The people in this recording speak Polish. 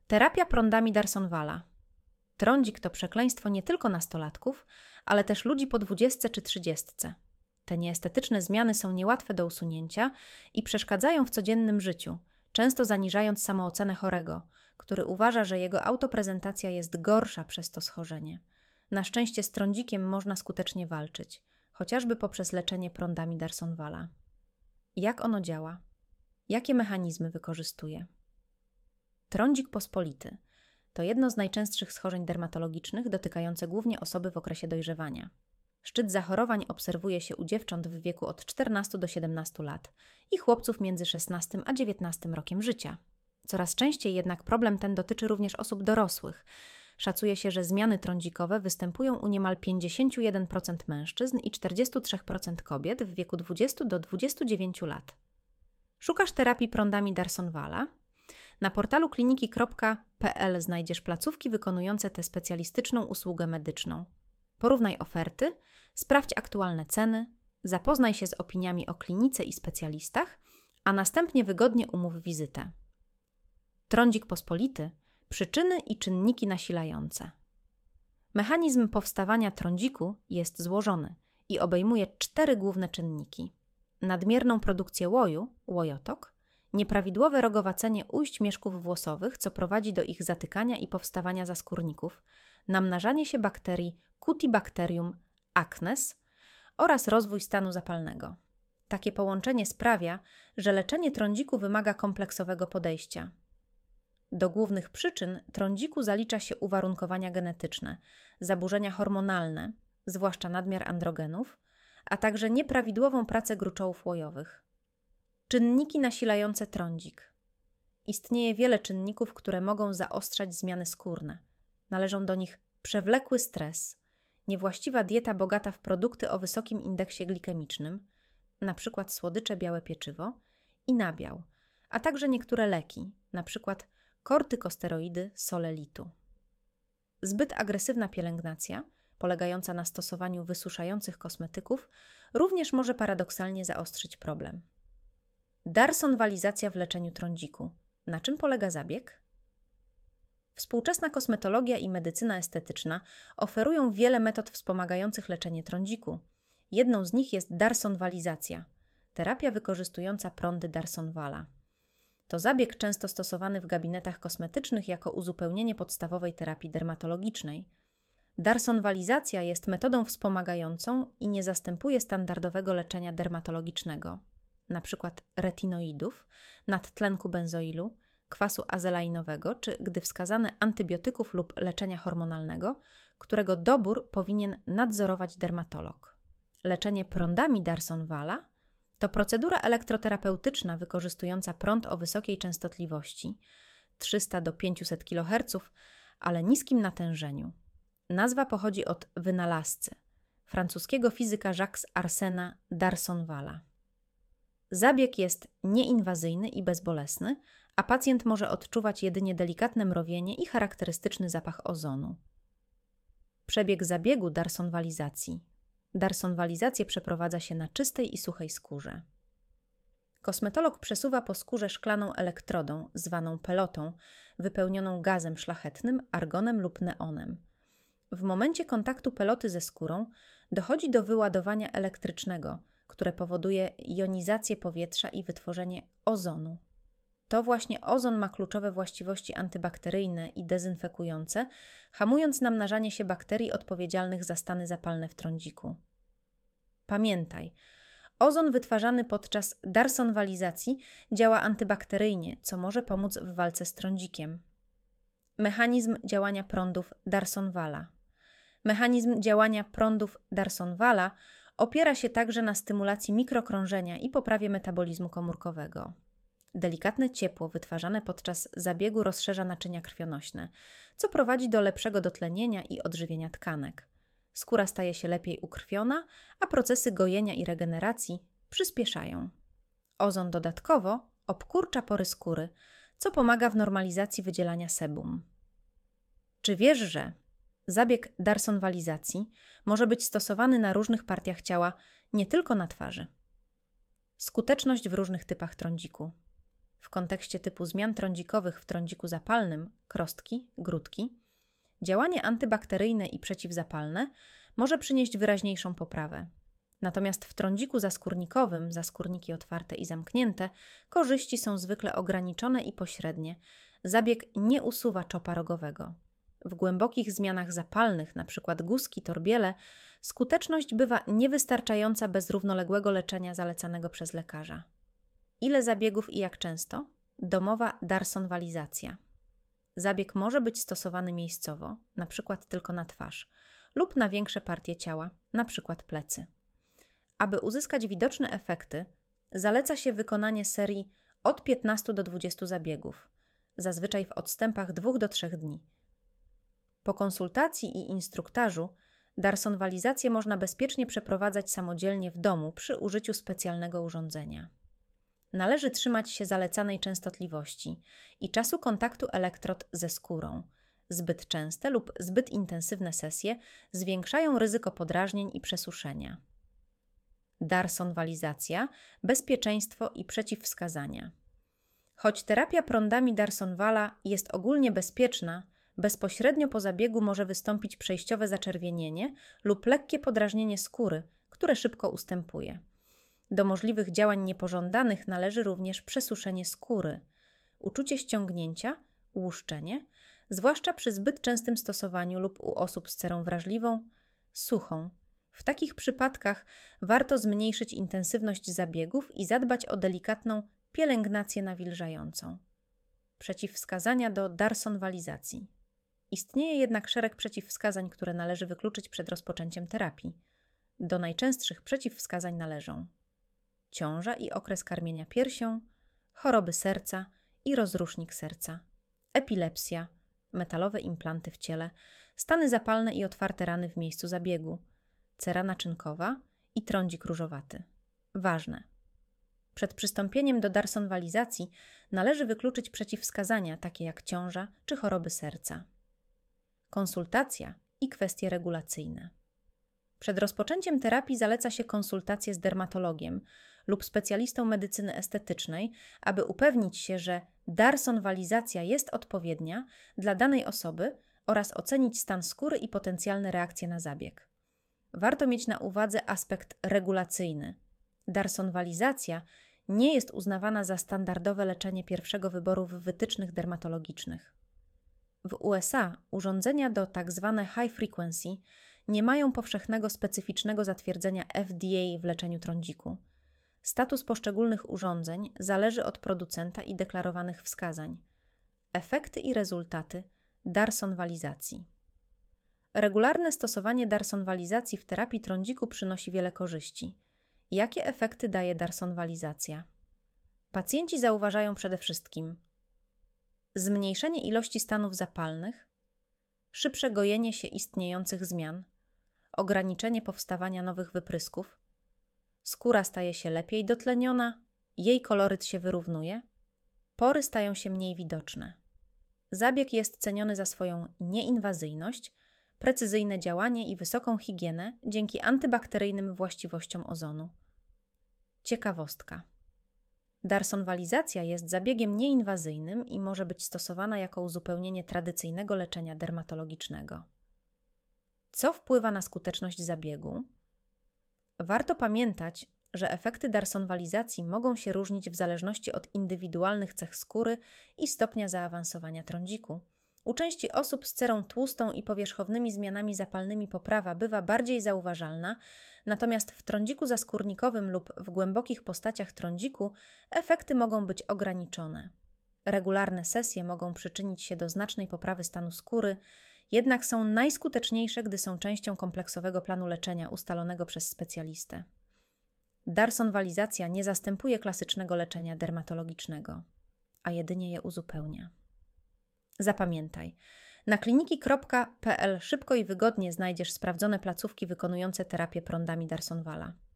Terapia prądami Darsonvala. Trądzik to przekleństwo nie tylko nastolatków, ale też ludzi po 20 czy 30. Te nieestetyczne zmiany są niełatwe do usunięcia i przeszkadzają w codziennym życiu, często zaniżając samoocenę chorego, który uważa, że jego autoprezentacja jest gorsza przez to schorzenie. Na szczęście z trądzikiem można skutecznie walczyć, chociażby poprzez leczenie prądami Darsonvala. Jak ono działa? Jakie mechanizmy wykorzystuje? Trądzik pospolity to jedno z najczęstszych schorzeń dermatologicznych dotykające głównie osoby w okresie dojrzewania. Szczyt zachorowań obserwuje się u dziewcząt w wieku od 14 do 17 lat i chłopców między 16 a 19 rokiem życia. Coraz częściej jednak problem ten dotyczy również osób dorosłych. Szacuje się, że zmiany trądzikowe występują u niemal 51% mężczyzn i 43% kobiet w wieku 20 do 29 lat. Szukasz terapii prądami Darsonvala? Na portalu kliniki.pl znajdziesz placówki wykonujące tę specjalistyczną usługę medyczną. Porównaj oferty, sprawdź aktualne ceny, zapoznaj się z opiniami o klinice i specjalistach, a następnie wygodnie umów wizytę. Trądzik pospolity – przyczyny i czynniki nasilające. Mechanizm powstawania trądziku jest złożony i obejmuje 4 główne czynniki. Nadmierną produkcję łoju, łojotok, nieprawidłowe rogowacenie ujść mieszków włosowych, co prowadzi do ich zatykania i powstawania zaskórników, namnażanie się bakterii Cutibacterium acnes oraz rozwój stanu zapalnego. Takie połączenie sprawia, że leczenie trądziku wymaga kompleksowego podejścia. Do głównych przyczyn trądziku zalicza się uwarunkowania genetyczne, zaburzenia hormonalne, zwłaszcza nadmiar androgenów, a także nieprawidłową pracę gruczołów łojowych. Czynniki nasilające trądzik. Istnieje wiele czynników, które mogą zaostrzać zmiany skórne. Należą do nich przewlekły stres, niewłaściwa dieta bogata w produkty o wysokim indeksie glikemicznym, np. słodycze, białe pieczywo i nabiał, a także niektóre leki, np. kortykosteroidy solelitu. Zbyt agresywna pielęgnacja, polegająca na stosowaniu wysuszających kosmetyków, również może paradoksalnie zaostrzyć problem. Darsonvalizacja w leczeniu trądziku. Na czym polega zabieg? Współczesna kosmetologia i medycyna estetyczna oferują wiele metod wspomagających leczenie trądziku. Jedną z nich jest darsonvalizacja, terapia wykorzystująca prądy Darsonvala. To zabieg często stosowany w gabinetach kosmetycznych jako uzupełnienie podstawowej terapii dermatologicznej. Darsonvalizacja jest metodą wspomagającą i nie zastępuje standardowego leczenia dermatologicznego, np. retinoidów, nadtlenku benzoilu, kwasu azelainowego, czy gdy wskazane antybiotyków lub leczenia hormonalnego, którego dobór powinien nadzorować dermatolog. Leczenie prądami Darsonvala to procedura elektroterapeutyczna wykorzystująca prąd o wysokiej częstotliwości 300 do 500 kHz, ale niskim natężeniu. Nazwa pochodzi od wynalazcy, francuskiego fizyka Jacques Arsena Darsonvala. Zabieg jest nieinwazyjny i bezbolesny, a pacjent może odczuwać jedynie delikatne mrowienie i charakterystyczny zapach ozonu. Przebieg zabiegu darsonvalizacji. Darsonvalizację przeprowadza się na czystej i suchej skórze. Kosmetolog przesuwa po skórze szklaną elektrodą, zwaną pelotą, wypełnioną gazem szlachetnym, argonem lub neonem. W momencie kontaktu peloty ze skórą dochodzi do wyładowania elektrycznego, które powoduje jonizację powietrza i wytworzenie ozonu. To właśnie ozon ma kluczowe właściwości antybakteryjne i dezynfekujące, hamując namnażanie się bakterii odpowiedzialnych za stany zapalne w trądziku. Pamiętaj, ozon wytwarzany podczas darsonvalizacji działa antybakteryjnie, co może pomóc w walce z trądzikiem. Mechanizm działania prądów Darsonvala. Mechanizm działania prądów Darsonvala opiera się także na stymulacji mikrokrążenia i poprawie metabolizmu komórkowego. Delikatne ciepło wytwarzane podczas zabiegu rozszerza naczynia krwionośne, co prowadzi do lepszego dotlenienia i odżywienia tkanek. Skóra staje się lepiej ukrwiona, a procesy gojenia i regeneracji przyspieszają. Ozon dodatkowo obkurcza pory skóry, co pomaga w normalizacji wydzielania sebum. Czy wiesz, że zabieg darsonvalizacji może być stosowany na różnych partiach ciała, nie tylko na twarzy? Skuteczność w różnych typach trądziku. w kontekście typu zmian trądzikowych w trądziku zapalnym, krostki, grudki, działanie antybakteryjne i przeciwzapalne może przynieść wyraźniejszą poprawę. Natomiast w trądziku zaskórnikowym, zaskórniki otwarte i zamknięte, korzyści są zwykle ograniczone i pośrednie. Zabieg nie usuwa czopa rogowego. W głębokich zmianach zapalnych, np. guzki, torbiele, skuteczność bywa niewystarczająca bez równoległego leczenia zalecanego przez lekarza. Ile zabiegów i jak często? Domowa darsonwalizacja. Zabieg może być stosowany miejscowo, np. tylko na twarz, lub na większe partie ciała, np. plecy. Aby uzyskać widoczne efekty, zaleca się wykonanie serii od 15 do 20 zabiegów, zazwyczaj w odstępach 2 do 3 dni. Po konsultacji i instruktażu darsonwalizację można bezpiecznie przeprowadzać samodzielnie w domu przy użyciu specjalnego urządzenia. Należy trzymać się zalecanej częstotliwości i czasu kontaktu elektrod ze skórą. Zbyt częste lub zbyt intensywne sesje zwiększają ryzyko podrażnień i przesuszenia. Darsonwalizacja, bezpieczeństwo i przeciwwskazania. Choć terapia prądami Darsonwala jest ogólnie bezpieczna, bezpośrednio po zabiegu może wystąpić przejściowe zaczerwienienie lub lekkie podrażnienie skóry, które szybko ustępuje. Do możliwych działań niepożądanych należy również przesuszenie skóry, uczucie ściągnięcia, łuszczenie, zwłaszcza przy zbyt częstym stosowaniu lub u osób z cerą wrażliwą, suchą. W takich przypadkach warto zmniejszyć intensywność zabiegów i zadbać o delikatną pielęgnację nawilżającą. Przeciwwskazania do darsonwalizacji. Istnieje jednak szereg przeciwwskazań, które należy wykluczyć przed rozpoczęciem terapii. Do najczęstszych przeciwwskazań należą ciąża i okres karmienia piersią, choroby serca i rozrusznik serca, epilepsja, metalowe implanty w ciele, stany zapalne i otwarte rany w miejscu zabiegu, cera naczynkowa i trądzik różowaty. Ważne. Przed przystąpieniem do darsonwalizacji należy wykluczyć przeciwwskazania takie jak ciąża czy choroby serca. Konsultacja i kwestie regulacyjne. Przed rozpoczęciem terapii zaleca się konsultację z dermatologiem lub specjalistą medycyny estetycznej, aby upewnić się, że darsonwalizacja jest odpowiednia dla danej osoby oraz ocenić stan skóry i potencjalne reakcje na zabieg. Warto mieć na uwadze aspekt regulacyjny. Darsonwalizacja nie jest uznawana za standardowe leczenie pierwszego wyboru w wytycznych dermatologicznych. W USA urządzenia do tzw. high frequency nie mają powszechnego specyficznego zatwierdzenia FDA w leczeniu trądziku. Status poszczególnych urządzeń zależy od producenta i deklarowanych wskazań. Efekty i rezultaty darsonwalizacji. Regularne stosowanie darsonwalizacji w terapii trądziku przynosi wiele korzyści. Jakie efekty daje darsonwalizacja? Pacjenci zauważają przede wszystkim zmniejszenie ilości stanów zapalnych, szybsze gojenie się istniejących zmian, ograniczenie powstawania nowych wyprysków, skóra staje się lepiej dotleniona, jej koloryt się wyrównuje, pory stają się mniej widoczne. Zabieg jest ceniony za swoją nieinwazyjność, precyzyjne działanie i wysoką higienę dzięki antybakteryjnym właściwościom ozonu. Ciekawostka. Darsonwalizacja jest zabiegiem nieinwazyjnym i może być stosowana jako uzupełnienie tradycyjnego leczenia dermatologicznego. Co wpływa na skuteczność zabiegu? Warto pamiętać, że efekty darsonwalizacji mogą się różnić w zależności od indywidualnych cech skóry i stopnia zaawansowania trądziku. U części osób z cerą tłustą i powierzchownymi zmianami zapalnymi poprawa bywa bardziej zauważalna, natomiast w trądziku zaskórnikowym lub w głębokich postaciach trądziku efekty mogą być ograniczone. Regularne sesje mogą przyczynić się do znacznej poprawy stanu skóry, jednak są najskuteczniejsze, gdy są częścią kompleksowego planu leczenia ustalonego przez specjalistę. Darsonwalizacja nie zastępuje klasycznego leczenia dermatologicznego, a jedynie je uzupełnia. Zapamiętaj, na kliniki.pl szybko i wygodnie znajdziesz sprawdzone placówki wykonujące terapię prądami Darsonwala.